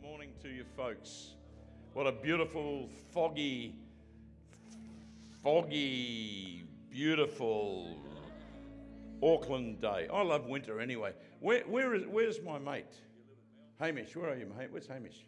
morning to you folks. What a beautiful, foggy, beautiful Auckland day. I love winter anyway. Where's my mate? Hamish, where are you, mate? Where's Hamish?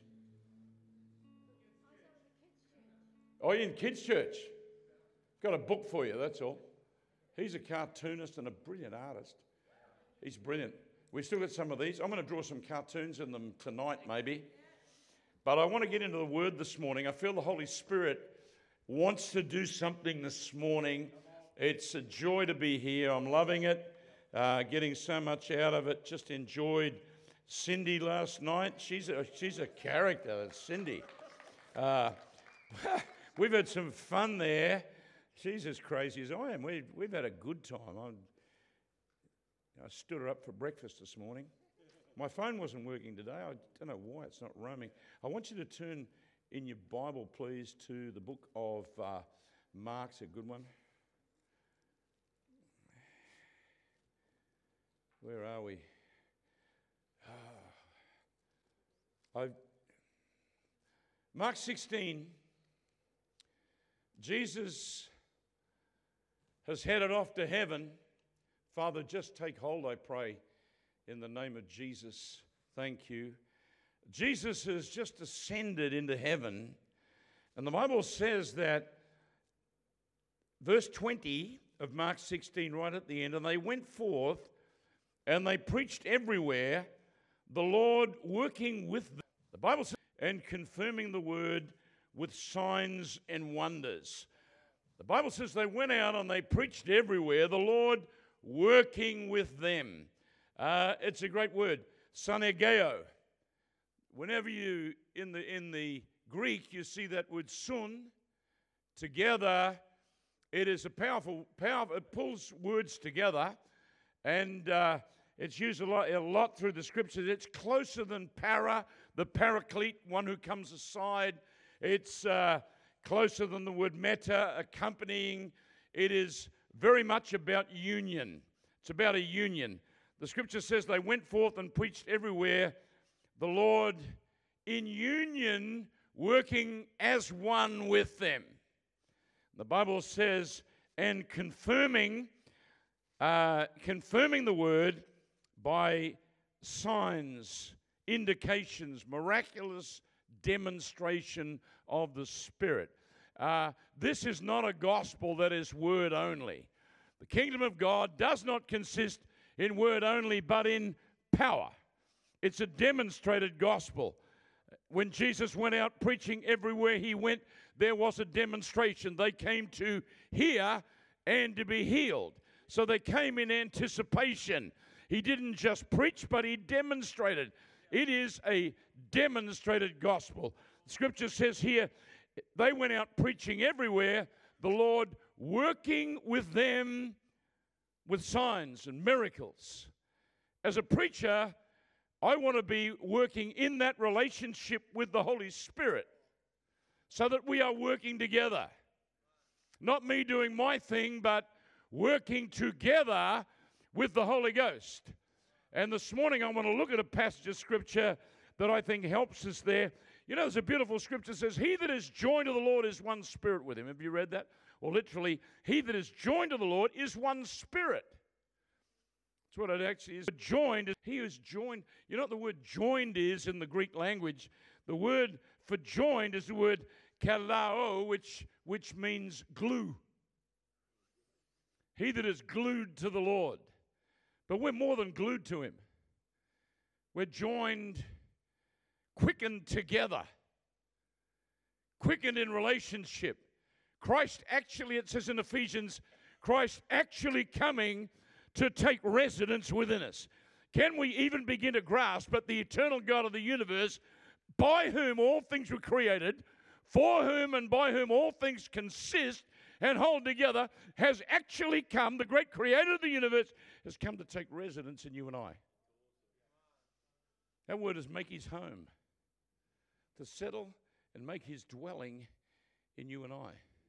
Oh, you're in kids' church. Got a book for you, that's all. He's a cartoonist and a brilliant artist. He's brilliant. We've still got some of these. I'm going to draw some cartoons in them tonight, maybe. But I want to get into the Word this morning. I feel the Holy Spirit wants to do something this morning. It's a joy to be here. I'm loving it, getting so much out of it. Just enjoyed Cindy last night. She's a character, that's Cindy. We've had some fun there. She's as crazy as I am. We've had a good time. I stood her up for breakfast this morning. My phone wasn't working today. I don't know why it's not roaming. I want you to turn in your Bible, please, to the book of Mark's a good one. Where are we? Mark 16. Jesus has headed off to heaven. Father, just take hold, I pray, in the name of Jesus. Thank you. Jesus has just ascended into heaven, and the Bible says that verse 20 of Mark 16, right at the end, and they went forth and they preached everywhere, the Lord working with them. The Bible says, and confirming the word with signs and wonders. The Bible says they went out and they preached everywhere, the Lord working with them. It's a great word, sanergeo. Whenever you, in the Greek, you see that word sun, together, it is a powerful, it pulls words together, and it's used a lot through the scriptures. It's closer than para, the paraclete, one who comes aside. It's closer than the word meta, accompanying. It is very much about union. It's about a union. The scripture says they went forth and preached everywhere, the Lord in union working as one with them. The Bible says, and confirming the word by signs, indications, miraculous demonstration of the Spirit. This is not a gospel that is word only. The kingdom of God does not consist in word only, but in power. It's a demonstrated gospel. When Jesus went out preaching everywhere he went, there was a demonstration. They came to hear and to be healed. So they came in anticipation. He didn't just preach, but he demonstrated. It is a demonstrated gospel. The scripture says here, they went out preaching everywhere, the Lord working with them with signs and miracles. As a preacher, I want to be working in that relationship with the Holy Spirit so that we are working together. Not me doing my thing, but working together with the Holy Ghost. And this morning I want to look at a passage of scripture that I think helps us there. You know, there's a beautiful scripture that says, he that is joined to the Lord is one spirit with him. Have you read that? Or literally, he that is joined to the Lord is one spirit. That's what it actually is. Joined, he is joined. You know what the word joined is in the Greek language? The word for joined is the word kalao, which means glue. He that is glued to the Lord. But we're more than glued to him. We're joined, quickened together, quickened in relationship. Christ actually, it says in Ephesians, Christ actually coming to take residence within us. Can we even begin to grasp that the eternal God of the universe, by whom all things were created, for whom and by whom all things consist and hold together, has actually come, the great creator of the universe, has come to take residence in you and I. That word is make his home, to settle and make his dwelling in you and I.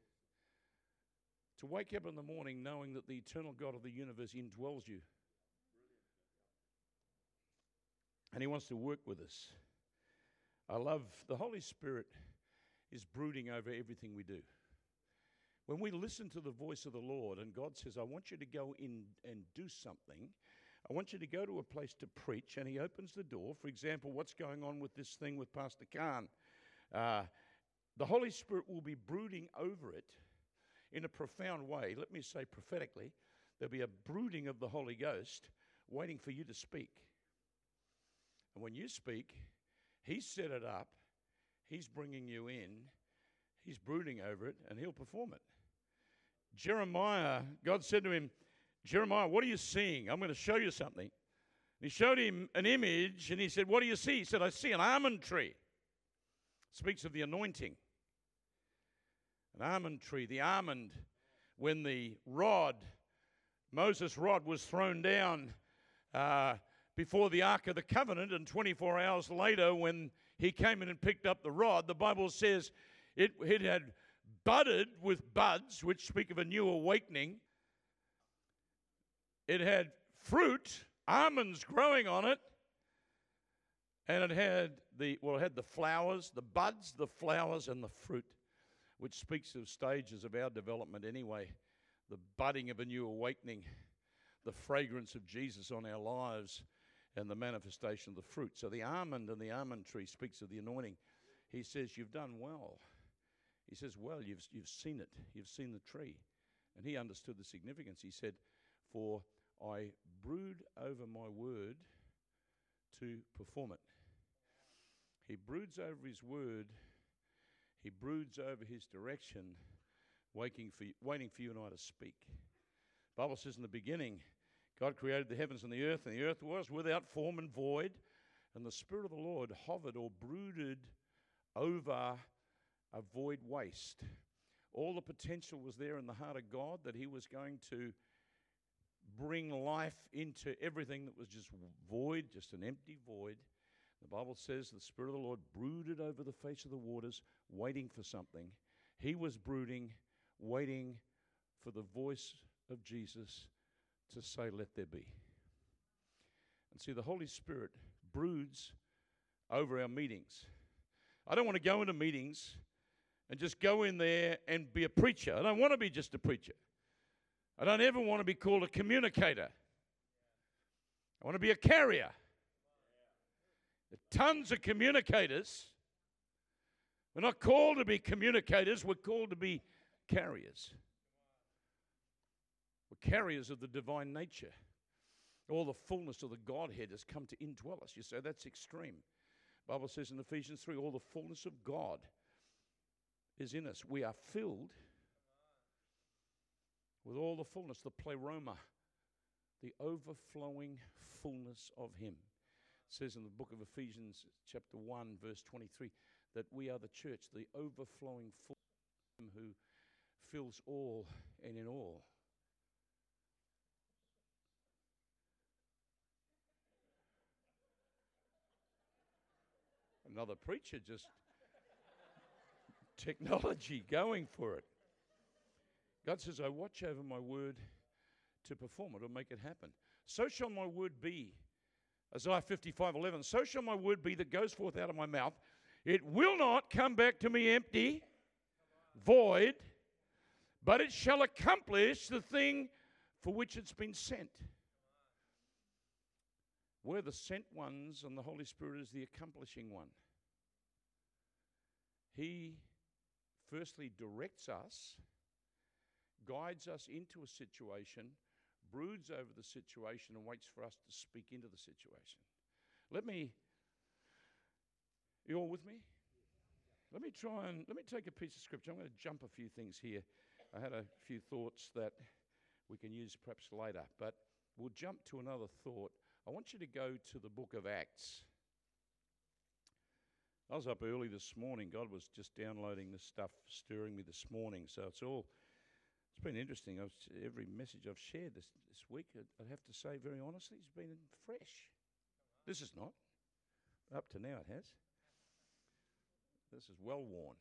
To wake up in the morning knowing that the eternal God of the universe indwells you. And he wants to work with us. I love the Holy Spirit is brooding over everything we do. When we listen to the voice of the Lord and God says, I want you to go in and do something, I want you to go to a place to preach, and he opens the door. For example, what's going on with this thing with Pastor Khan? The Holy Spirit will be brooding over it in a profound way. Let me say prophetically, there'll be a brooding of the Holy Ghost waiting for you to speak. And when you speak, he's set it up, he's bringing you in, he's brooding over it, and he'll perform it. Jeremiah, God said to him, Jeremiah, what are you seeing? I'm going to show you something. And he showed him an image, and he said, what do you see? He said, I see an almond tree. Speaks of the anointing. An almond tree. The almond, when the rod, Moses' rod was thrown down before the Ark of the Covenant, and 24 hours later when he came in and picked up the rod, the Bible says it had budded with buds, which speak of a new awakening. It had fruit, almonds growing on it, and it had the flowers, the buds, the flowers, and the fruit, which speaks of stages of our development anyway. The budding of a new awakening, the fragrance of Jesus on our lives, and the manifestation of the fruit. So the almond and the almond tree speaks of the anointing. He says, you've done well. He says, well, you've seen it. You've seen the tree. And he understood the significance. He said, for I brood over my word to perform it. He broods over his word. He broods over his direction, waiting for you and I to speak. The Bible says in the beginning, God created the heavens and the earth was without form and void, and the Spirit of the Lord hovered or brooded over a void waste. All the potential was there in the heart of God that he was going to bring life into everything that was just void, just an empty void. The Bible says the Spirit of the Lord brooded over the face of the waters, waiting for something. He was brooding, waiting for the voice of Jesus to say, let there be. And see, the Holy Spirit broods over our meetings. I don't want to go into meetings and just go in there and be a preacher. I don't want to be just a preacher. I don't ever want to be called a communicator. I want to be a carrier. There are tons of communicators. We're not called to be communicators. We're called to be carriers. We're carriers of the divine nature. All the fullness of the Godhead has come to indwell us. You say that's extreme. The Bible says in Ephesians 3, all the fullness of God is in us. We are filled with all the fullness, the pleroma, the overflowing fullness of him. It says in the book of Ephesians chapter 1 verse 23 that we are the church, the overflowing fullness of him who fills all and in all. Another preacher, just technology going for it. God says, I watch over my word to perform it or make it happen. So shall my word be, Isaiah 55:11, so shall my word be that goes forth out of my mouth. It will not come back to me empty, void, but it shall accomplish the thing for which it's been sent. We're the sent ones, and the Holy Spirit is the accomplishing one. He firstly directs us, guides us into a situation, broods over the situation, and waits for us to speak into the situation. You all with me? Let me take a piece of scripture. I'm going to jump a few things here. I had a few thoughts that we can use perhaps later, but we'll jump to another thought. I want you to go to the book of Acts. I was up early this morning. God was just downloading this stuff, stirring me this morning. So it's been interesting. Every message I've shared this week, I'd have to say very honestly, it's been fresh. This is not. Up to now it has. This is well worn.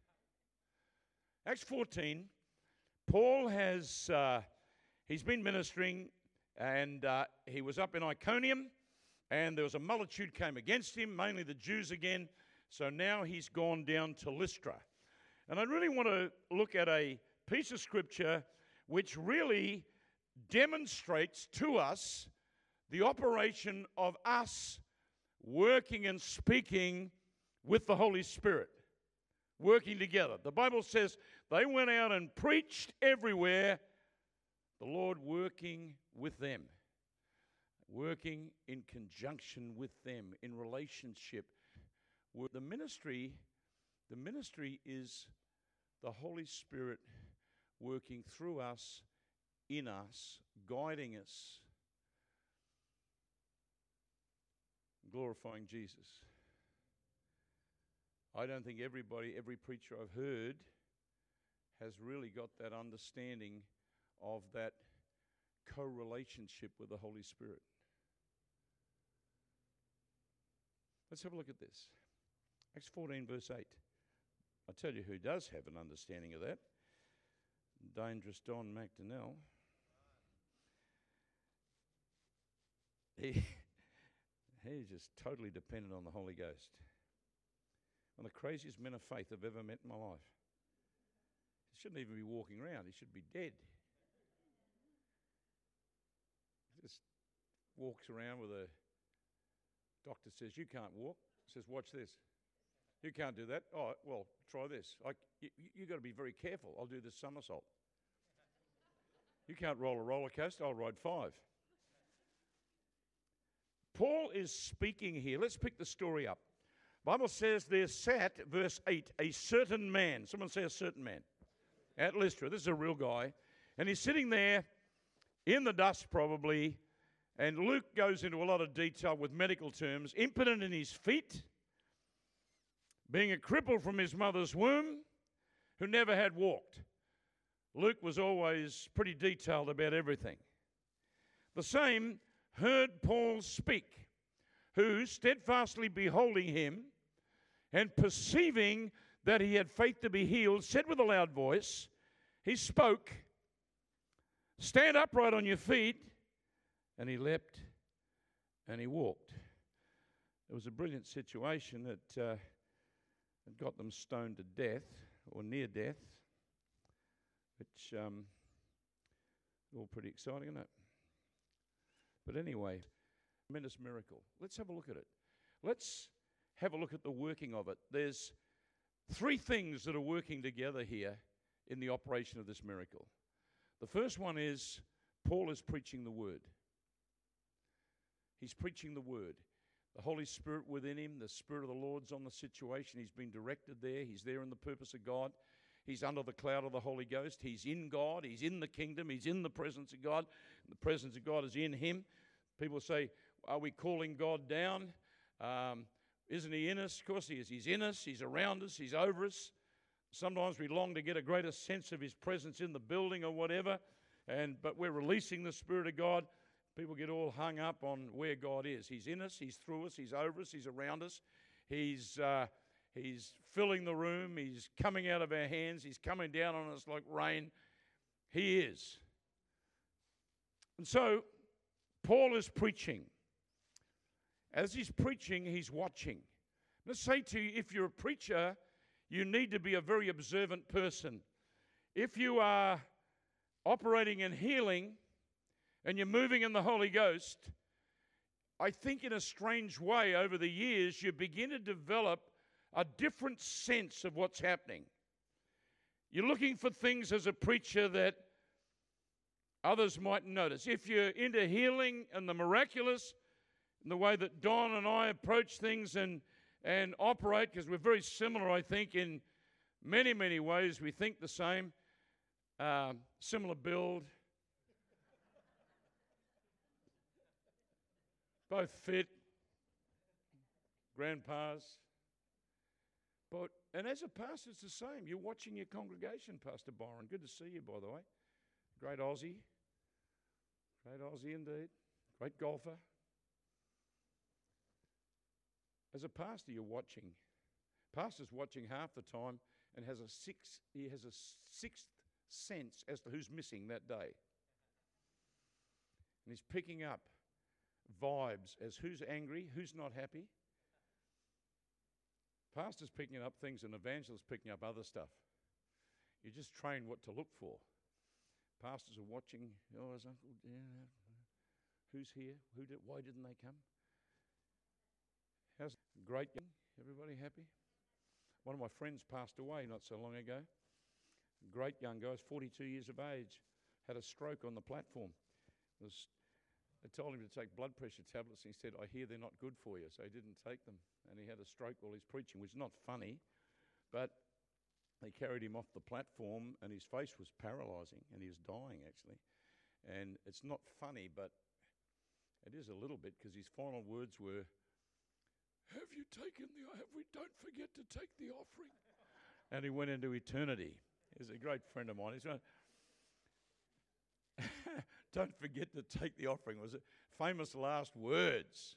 Acts 14, Paul he's been ministering, and he was up in Iconium, and there was a multitude came against him, mainly the Jews again, So now he's gone down to Lystra. And I really want to look at a piece of scripture which really demonstrates to us the operation of us working and speaking with the Holy Spirit, working together. The Bible says they went out and preached everywhere, the Lord working with them, working in conjunction with them, in relationship. The ministry is the Holy Spirit working through us, in us, guiding us, glorifying Jesus. I don't think every preacher I've heard has really got that understanding of that co-relationship with the Holy Spirit. Let's have a look at this. Acts 14, verse 8. I'll tell you who does have an understanding of that. Dangerous Don McDonnell. He's just totally dependent on the Holy Ghost. One of the craziest men of faith I've ever met in my life. He shouldn't even be walking around. He should be dead. He just walks around with a doctor says, you can't walk. Says, watch this. You can't do that. Oh, well, try this. You got to be very careful. I'll do this somersault. You can't roll a roller coaster. I'll ride 5. Paul is speaking here. Let's pick the story up. Bible says there sat, verse 8, a certain man. Someone say a certain man. At Lystra. This is a real guy. And he's sitting there in the dust probably. And Luke goes into a lot of detail with medical terms. Impotent in his feet. Being a cripple from his mother's womb. Who never had walked. Luke was always pretty detailed about everything. The same heard Paul speak, who, steadfastly beholding him, and perceiving that he had faith to be healed, said with a loud voice, he spoke, stand upright on your feet, and he leapt and he walked. It was a brilliant situation that got them stoned to death, or near death, which all pretty exciting, isn't it? But anyway, tremendous miracle. Let's have a look at it. Let's have a look at the working of it. There's 3 things that are working together here in the operation of this miracle. The first one is Paul is preaching the word. He's preaching the word. The Holy Spirit within him, the Spirit of the Lord's on the situation. He's been directed there. He's there in the purpose of God. He's under the cloud of the Holy Ghost. He's in God. He's in the kingdom. He's in the presence of God. The presence of God is in him. People say, are we calling God down? Isn't he in us? Of course he is. He's in us. He's around us. He's over us. Sometimes we long to get a greater sense of his presence in the building or whatever, but we're releasing the Spirit of God. People get all hung up on where God is. He's in us. He's through us. He's over us. He's around us. He's filling the room. He's coming out of our hands. He's coming down on us like rain. He is. And so, Paul is preaching. As he's preaching, he's watching. Let's say to you, if you're a preacher, you need to be a very observant person. If you are operating in healing and you're moving in the Holy Ghost, I think in a strange way over the years, you begin to develop a different sense of what's happening. You're looking for things as a preacher that others might notice. If you're into healing and the miraculous, and the way that Don and I approach things and operate, because we're very similar, I think, in many, many ways. We think the same, similar build, both fit, grandpas. And as a pastor, it's the same. You're watching your congregation, Pastor Byron. Good to see you, by the way. Great Aussie. Great Aussie indeed. Great golfer. As a pastor, you're watching. Pastor's watching half the time and has a sixth sense as to who's missing that day. And he's picking up vibes as who's angry, who's not happy. Pastor's picking up things and evangelist's picking up other stuff. You just train what to look for. Pastors are watching. Oh, is Uncle? Yeah, who's here? Why didn't they come? How's great? Everybody happy? One of my friends passed away not so long ago. Great young guy, 42 years of age, had a stroke on the platform. They told him to take blood pressure tablets, and he said, "I hear they're not good for you," so he didn't take them. And he had a stroke while he's preaching, which is not funny, but they carried him off the platform, and his face was paralyzing, and he was dying, actually. And it's not funny, but it is a little bit, because his final words were, "Have you taken don't forget to take the offering." And he went into eternity. He's a great friend of mine. He's going, "Don't forget to take the offering." Was it famous last words?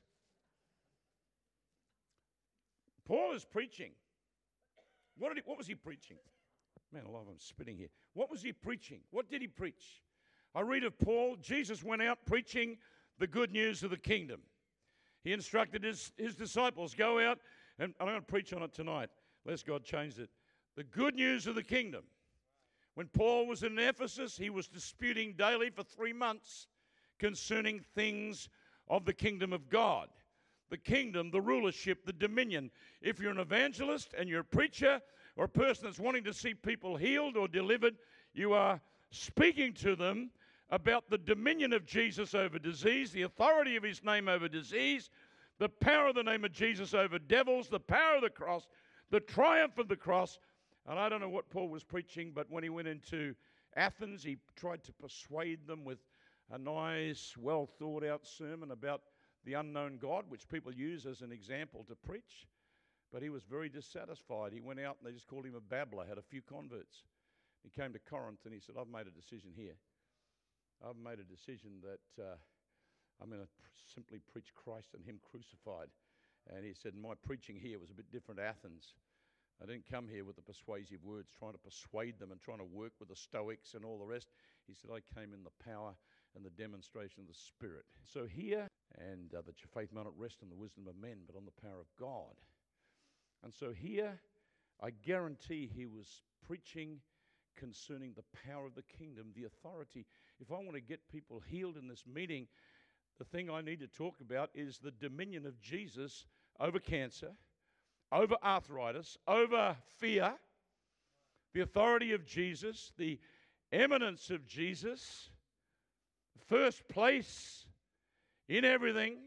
Paul is preaching. What was he preaching? Man alive, I'm spitting here. What was he preaching? What did he preach? I read of Paul. Jesus went out preaching the good news of the kingdom. He instructed his disciples, go out, and I'm going to preach on it tonight, lest God changed it. The good news of the kingdom. When Paul was in Ephesus, he was disputing daily for 3 months concerning things of the kingdom of God. The kingdom, the rulership, the dominion. If you're an evangelist and you're a preacher or a person that's wanting to see people healed or delivered, you are speaking to them about the dominion of Jesus over disease, the authority of his name over disease, the power of the name of Jesus over devils, the power of the cross, the triumph of the cross. And I don't know what Paul was preaching, but when he went into Athens, he tried to persuade them with a nice, well-thought-out sermon about the unknown God, which people use as an example to preach. But he was very dissatisfied. He went out and they just called him a babbler, had a few converts. He came to Corinth and he said, "I've made a decision here. I've made a decision that I'm going to simply preach Christ and him crucified." And he said, "My preaching here was a bit different to Athens. I didn't come here with the persuasive words, trying to persuade them and trying to work with the Stoics and all the rest." He said, "I came in the power and the demonstration of the Spirit." So here, and that your faith might not rest on the wisdom of men, but on the power of God. And so here, I guarantee he was preaching concerning the power of the kingdom, the authority. If I want to get people healed in this meeting, the thing I need to talk about is the dominion of Jesus over cancer, over arthritis, over fear, the authority of Jesus, the eminence of Jesus, first place in everything,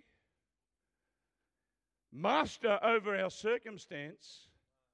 master over our circumstance.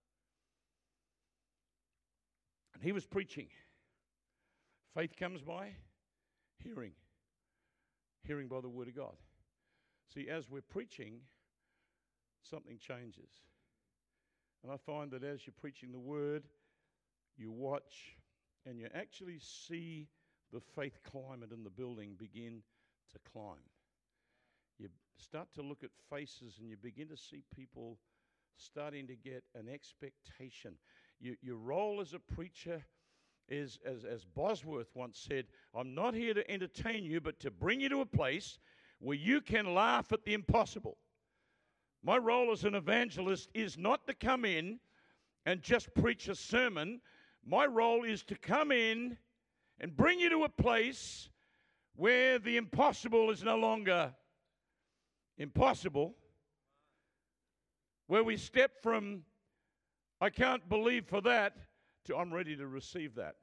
And he was preaching. Faith comes by hearing. Hearing by the word of God. See, as we're preaching, something changes. And I find that as you're preaching the word, you watch and you actually see the faith climate in the building begin to climb. You start to look at faces and you begin to see people starting to get an expectation. Your role as a preacher is, as Bosworth once said, "I'm not here to entertain you, but to bring you to a place where you can laugh at the impossible." My role as an evangelist is not to come in and just preach a sermon. My role is to come in and bring you to a place where the impossible is no longer impossible, where we step from "I can't believe for that" to "I'm ready to receive that."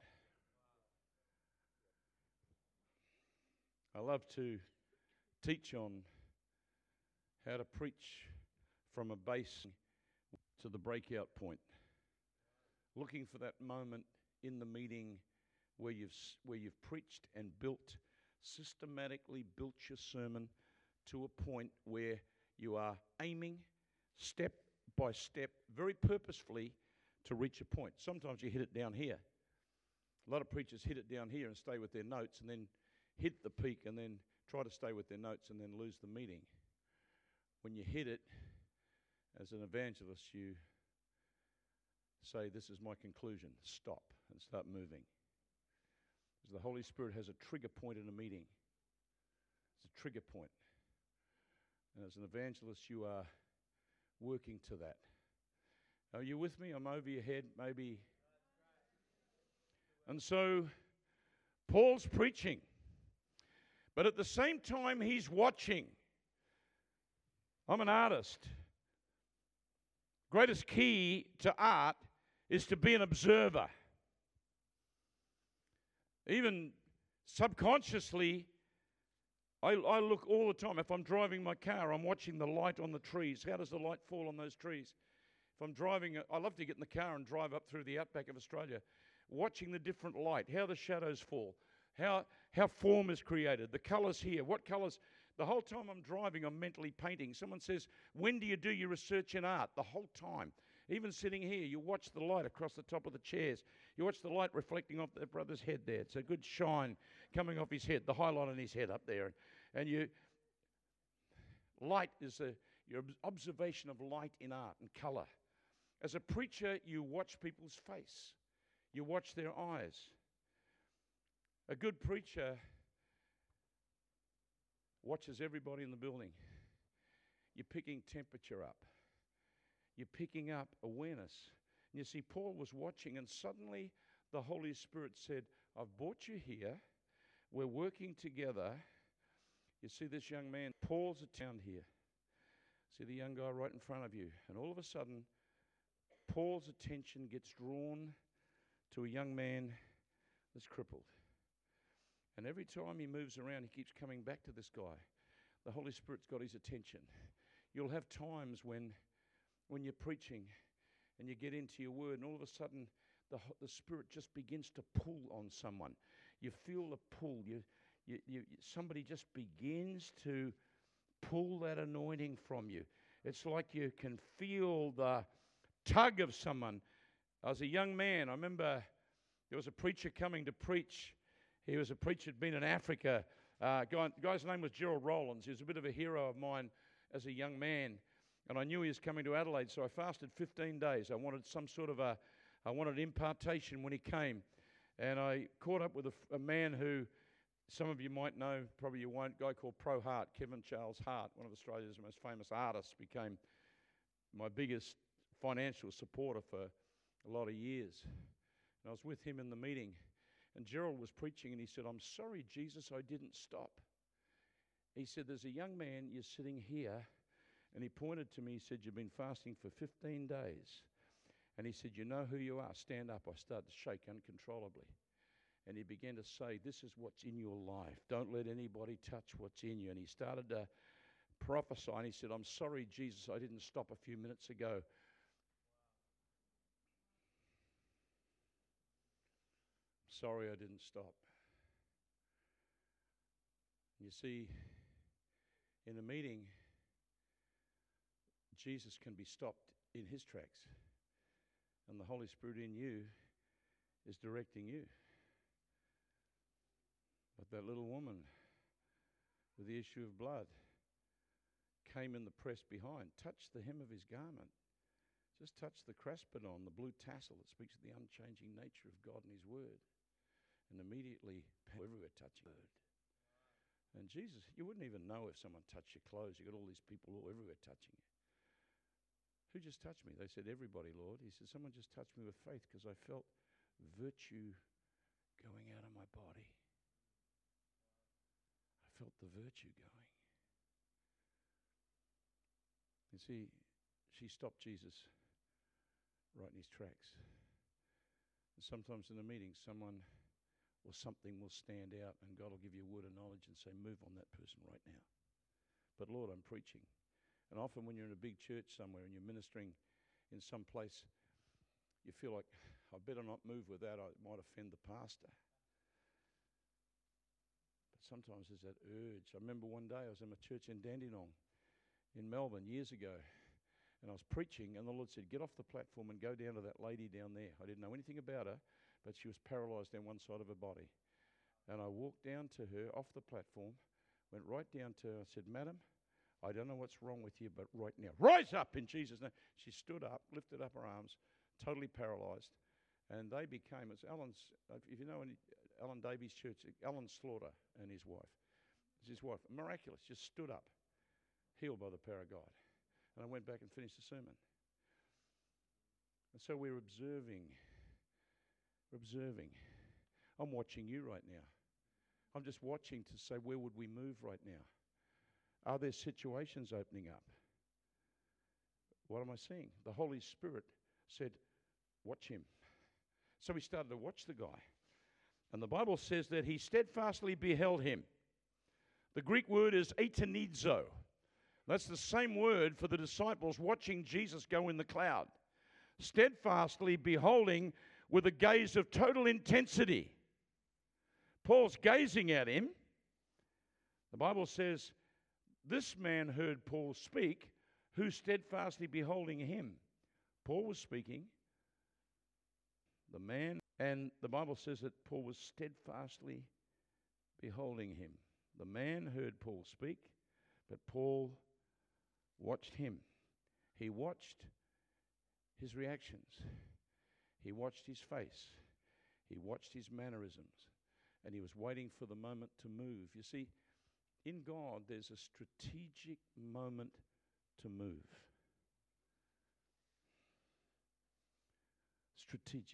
I love to teach on how to preach from a base to the breakout point. Looking for that moment in the meeting where you've preached and systematically built your sermon to a point where you are aiming step by step, very purposefully, to reach a point. Sometimes you hit it down here. A lot of preachers hit it down here and stay with their notes and then hit the peak and then try to stay with their notes and then lose the meeting. When you hit it, as an evangelist, you say, "This is my conclusion." Stop and start moving. Because the Holy Spirit has a trigger point in a meeting. It's a trigger point. And as an evangelist, you are working to that. Are you with me? I'm over your head, maybe. And so Paul's preaching. But at the same time, he's watching. I'm an artist. Greatest key to art is to be an observer. Even subconsciously, I look all the time. If I'm driving my car, I'm watching the light on the trees. How does the light fall on those trees? If I'm driving, I love to get in the car and drive up through the outback of Australia, watching the different light, how the shadows fall, how form is created, the colours here, what colours. The whole time I'm driving, I'm mentally painting. Someone says, when do you do your research in art? The whole time. Even sitting here, you watch the light across the top of the chairs. You watch the light reflecting off the brother's head there. It's a good shine coming off his head, the highlight on his head up there. And light is your observation of light in art and colour. As a preacher, you watch people's face. You watch their eyes. A good preacher watches everybody in the building. You're picking temperature up. You're picking up awareness. And you see, Paul was watching, and suddenly the Holy Spirit said, I've brought you here. We're working together. You see this young man, Paul's down here. See the young guy right in front of you. And all of a sudden, Paul's attention gets drawn to a young man that's crippled. And every time he moves around, he keeps coming back to this guy. The Holy Spirit's got his attention. You'll have times when you're preaching and you get into your word, and all of a sudden the Spirit just begins to pull on someone. You feel the pull. Somebody just begins to pull that anointing from you. It's like you can feel the tug of someone. I was a young man. I remember there was a preacher coming to preach. He was a preacher who'd been in Africa. Guy's name was Gerald Rowlands. He was a bit of a hero of mine as a young man. And I knew he was coming to Adelaide, so I fasted 15 days. I wanted some sort of I wanted impartation when he came. And I caught up with a man who some of you might know, probably you won't, a guy called Pro Hart, Kevin Charles Hart, one of Australia's most famous artists, became my biggest financial supporter for a lot of years. And I was with him in the meeting, and Gerald was preaching, and he said, I'm sorry, Jesus, I didn't stop. He said, there's a young man, you're sitting here, and he pointed to me, he said, you've been fasting for 15 days. And he said, you know who you are, stand up. I started to shake uncontrollably. And he began to say, this is what's in your life. Don't let anybody touch what's in you. And he started to prophesy, and he said, I'm sorry, Jesus, I didn't stop a few minutes ago. Sorry, I didn't stop. You see, in a meeting, Jesus can be stopped in his tracks, and the Holy Spirit in you is directing you. But that little woman with the issue of blood came in the press behind, touched the hem of his garment, just touched the crespidon, the blue tassel that speaks of the unchanging nature of God and his word. And immediately, everywhere touching the word. And Jesus, you wouldn't even know if someone touched your clothes. You got all these people all everywhere touching you. Who just touched me? They said, everybody, Lord. He said, someone just touched me with faith because I felt virtue going out of my body. I felt the virtue going. You see, she stopped Jesus right in his tracks. And sometimes in a meeting, someone or something will stand out, and God will give you a word of knowledge and say, move on that person right now. But Lord, I'm preaching. And often when you're in a big church somewhere and you're ministering in some place, you feel like, I better not move with that, it might offend the pastor. But sometimes there's that urge. I remember one day I was in a church in Dandenong in Melbourne years ago, and I was preaching, and the Lord said, get off the platform and go down to that lady down there. I didn't know anything about her, but she was paralyzed down one side of her body. And I walked down to her off the platform, went right down to her. I said, Madam, I don't know what's wrong with you, but right now, rise up in Jesus' name. She stood up, lifted up her arms, totally paralyzed. And they became, it's Alan's, if you know Alan Davies' church, Alan Slaughter and his wife. It's his wife, miraculous, just stood up, healed by the power of God. And I went back and finished the sermon. And so we're observing. We're observing. I'm watching you right now. I'm just watching to say, where would we move right now? Are there situations opening up? What am I seeing? The Holy Spirit said, watch him. So we started to watch the guy. And the Bible says that he steadfastly beheld him. The Greek word is eitanizo. That's the same word for the disciples watching Jesus go in the cloud. Steadfastly beholding with a gaze of total intensity. Paul's gazing at him. The Bible says, this man heard Paul speak, who steadfastly beholding him. Paul was speaking. The man, and the Bible says that Paul was steadfastly beholding him. The man heard Paul speak, but Paul watched him. He watched his reactions. He watched his face. He watched his mannerisms. And he was waiting for the moment to move. You see, in God, there's a strategic moment to move. Strategic.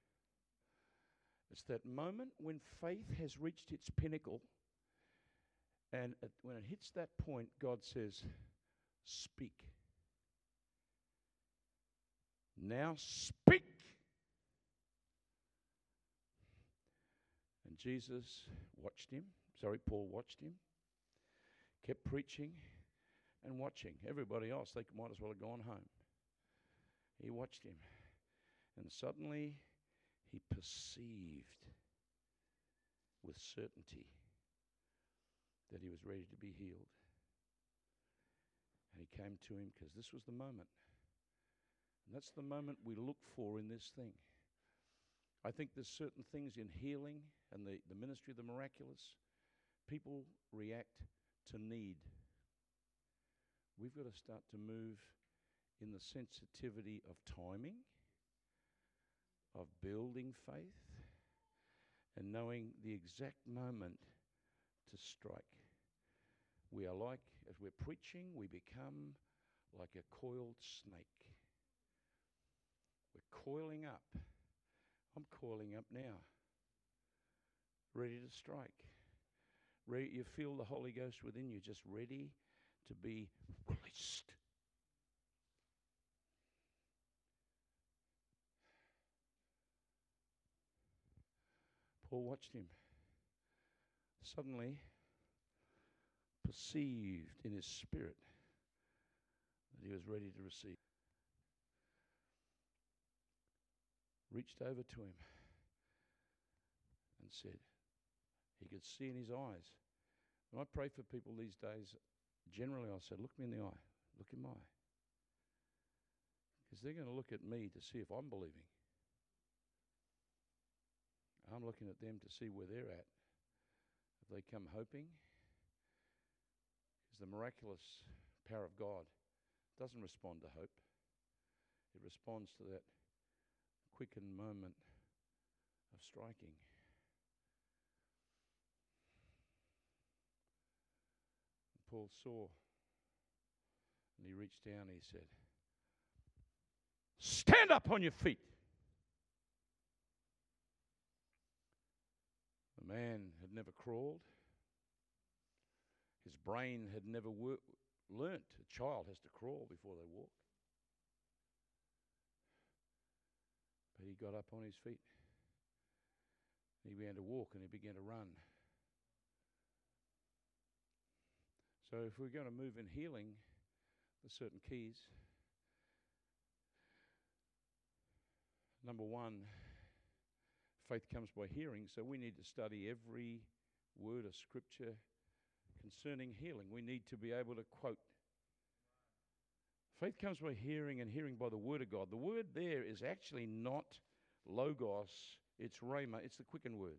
It's that moment when faith has reached its pinnacle, and when it hits that point, God says, speak. Now speak. And Jesus watched him. Paul watched him. Kept preaching and watching. Everybody else, they might as well have gone home. He watched him. And suddenly he perceived with certainty that he was ready to be healed. And he came to him because this was the moment. And that's the moment we look for in this thing. I think there's certain things in healing and the ministry of the miraculous. People react to need. We've got to start to move in the sensitivity of timing, of building faith, and knowing the exact moment to strike. We are like, as we're preaching, we become like a coiled snake. We're coiling up. I'm coiling up now, ready to strike. You feel the Holy Ghost within you, just ready to be released. Paul watched him. Suddenly perceived in his spirit that he was ready to receive. Reached over to him and said, he could see in his eyes. When I pray for people these days, generally I say, look me in the eye. Look in my eye. Because they're going to look at me to see if I'm believing. I'm looking at them to see where they're at. If they come hoping. Because the miraculous power of God doesn't respond to hope. It responds to that quickened moment of striking. And Paul saw, and he reached down and he said, stand up on your feet. The man had never crawled. His brain had never learnt. A child has to crawl before they walk. But he got up on his feet. He began to walk and he began to run. So if we're going to move in healing, there's certain keys. Number one, faith comes by hearing, so we need to study every word of Scripture concerning healing. We need to be able to quote. Faith comes by hearing, and hearing by the Word of God. The word there is actually not logos, it's rhema, it's the quickened word.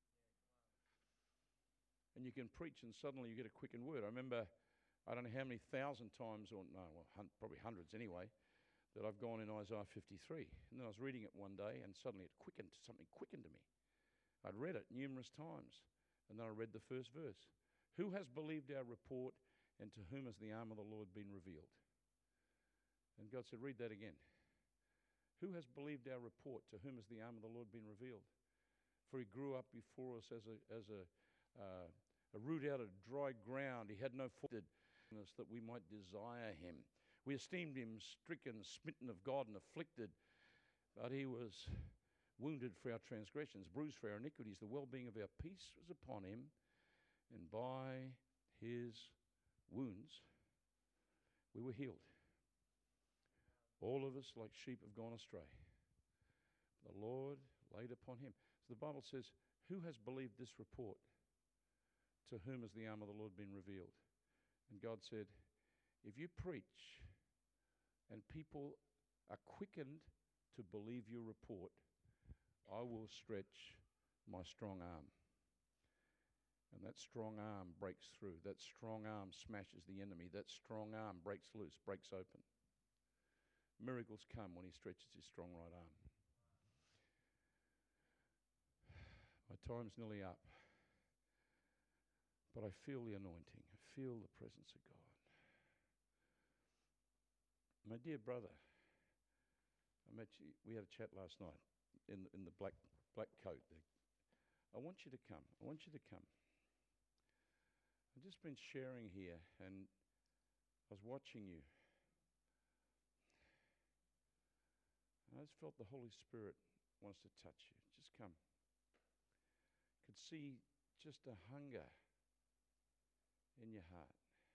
And you can preach and suddenly you get a quickened word. I remember, I don't know how many thousand times, or no, well, probably hundreds anyway, that I've gone in Isaiah 53. And then I was reading it one day and suddenly it quickened, something quickened to me. I'd read it numerous times and then I read the first verse. Who has believed our report, and to whom has the arm of the Lord been revealed? And God said, read that again. Who has believed our report? To whom has the arm of the Lord been revealed? For he grew up before us as a root out of dry ground. He had no fault that we might desire him. We esteemed him stricken, smitten of God, and afflicted. But he was wounded for our transgressions, bruised for our iniquities. The well-being of our peace was upon him, and by his wounds we were healed. All of us like sheep have gone astray. The Lord laid upon him. So the Bible says, who has believed this report? To whom has the arm of the Lord been revealed? And God said, if you preach and people are quickened to believe your report, I will stretch my strong arm. And that strong arm breaks through. That strong arm smashes the enemy. That strong arm breaks loose, breaks open. Miracles come when he stretches his strong right arm. My time's nearly up. But I feel the anointing. I feel the presence of God. My dear brother, I met you. We had a chat last night in the black coat. I want you to come. I want you to come. I've just been sharing here, and I was watching you. I just felt the Holy Spirit wants to touch you. Just come. Could see just a hunger in your heart.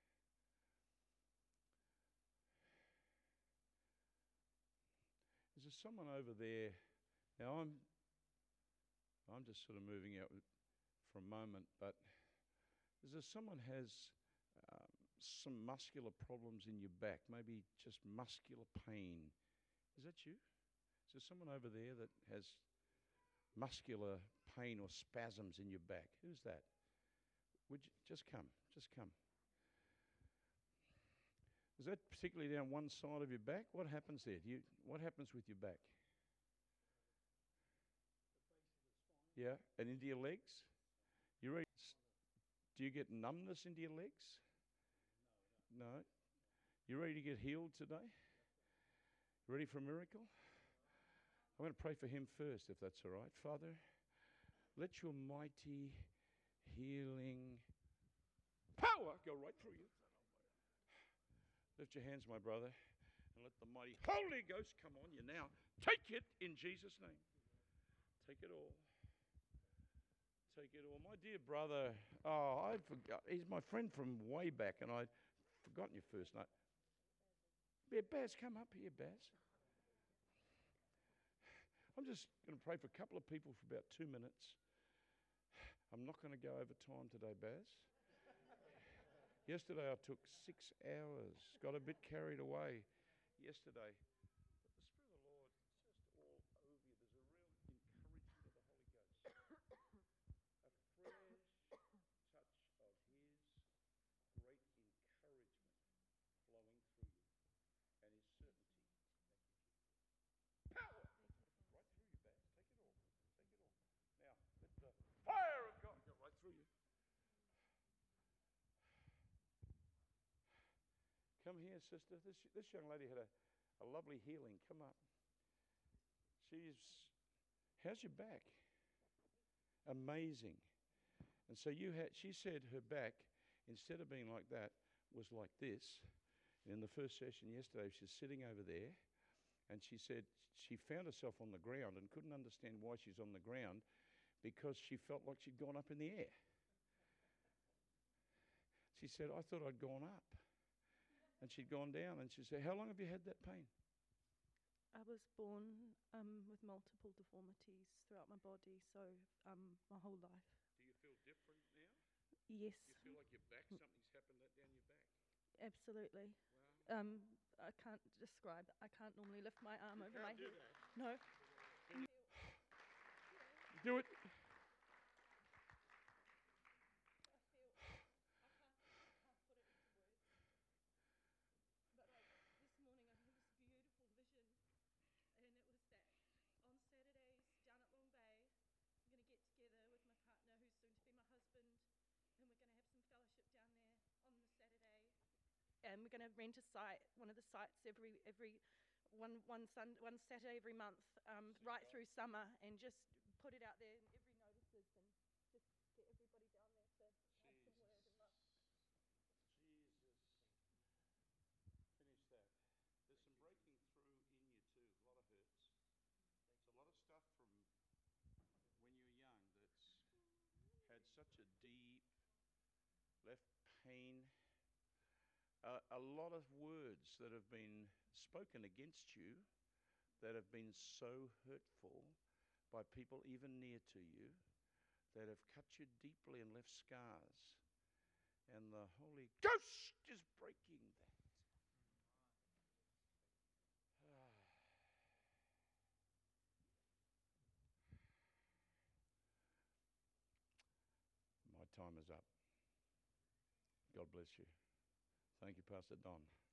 Is there someone over there? Now I'm just sort of moving out for a moment, but is there someone has some muscular problems in your back? Maybe just muscular pain. Is that you? Is there someone over there that has muscular pain or spasms in your back? Who's that? Would you just come? Just come. Is that particularly down one side of your back? What happens there? What happens with your back? Yeah, and into your legs? Do you get numbness into your legs? No. You ready to get healed today? Ready for a miracle? I'm going to pray for him first, if that's all right. Father, let your mighty healing power go right through you. Lift your hands, my brother, and let the mighty Holy Ghost come on you now. Take it in Jesus' name. Take it all. Take it all. My dear brother, I forgot. He's my friend from way back, and I'd forgotten your first name. Yeah, Baz, come up here, Baz. I'm just going to pray for a couple of people for about 2 minutes. I'm not going to go over time today, Baz. Yesterday I took 6 hours. Got a bit carried away yesterday. But the Spirit of the Lord is just all over you. There's a real encouragement of the Holy Ghost. A fresh touch of His great encouragement flowing through you. And His certainty that gives you power. Right through you, Baz. Take it all. Take it all. Now, let the fire of God go right through you. Come here, sister. This young lady had a lovely healing. Come up. How's your back? Amazing. And so she said her back, instead of being like that, was like this. And in the first session yesterday, she was sitting over there, and she said she found herself on the ground and couldn't understand why she's on the ground, because she felt like she'd gone up in the air. She said, I thought I'd gone up. And she'd gone down, and she said, how long have you had that pain? I was born with multiple deformities throughout my body, so my whole life. Do you feel different now? Yes. You feel like your back, something's happened down your back? Absolutely. Wow. I can't describe. I can't normally lift my arm over my head. That. No. Do it. And it was that on Saturdays down at Long Bay, I'm going to get together with my partner, who's soon to be my husband, and we're going to have some fellowship down there on the Saturday. And we're going to rent a site, one of the sites every one Saturday every month, right through summer, and just put it out there in every notices and just get everybody down there to have some word and love. Jesus. Finish that. There's some breaking through in you too. A lot of hurts. There's a lot of stuff from when you were young that's had such a deep left pain. A lot of words that have been spoken against you that have been so hurtful by people even near to you that have cut you deeply and left scars. And the Holy Ghost is breaking that. My time is up. God bless you. Thank you, Pastor Don.